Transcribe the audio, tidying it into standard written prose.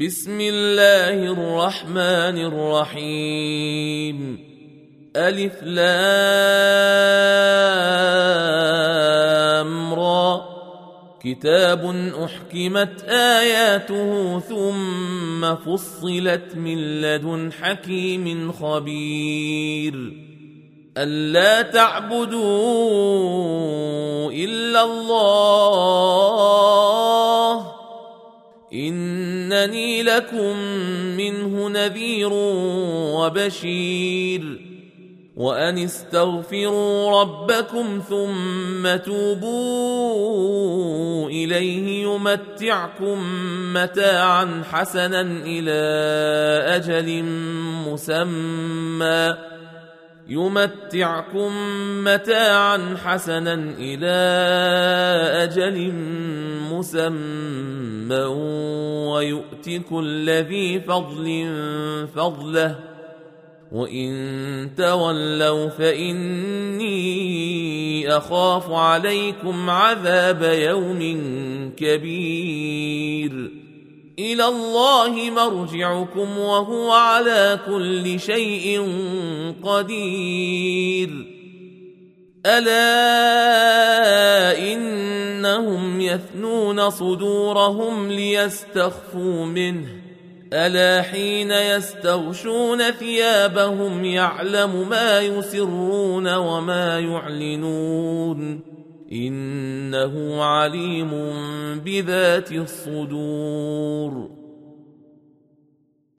بسم الله الرحمن الرحيم ألف لام را كتاب أحكمت آياته ثم فصلت من لدن حكيم خبير ألا تعبدوا إلا الله إنني لكم منه نذير وبشير وأن استغفروا ربكم ثم توبوا إليه يمتعكم متاعا حسنا إلى أجل مسمى ويؤت كل ذي فضل فضله وإن تولوا فإني أخاف عليكم عذاب يوم كبير إلى الله مرجعكم وهو على كل شيء قدير ألا إنهم يثنون صدورهم ليستخفوا منه ألا حين يستغشون ثيابهم يعلم ما يسرون وما يعلنون إنه عليم بذات الصدور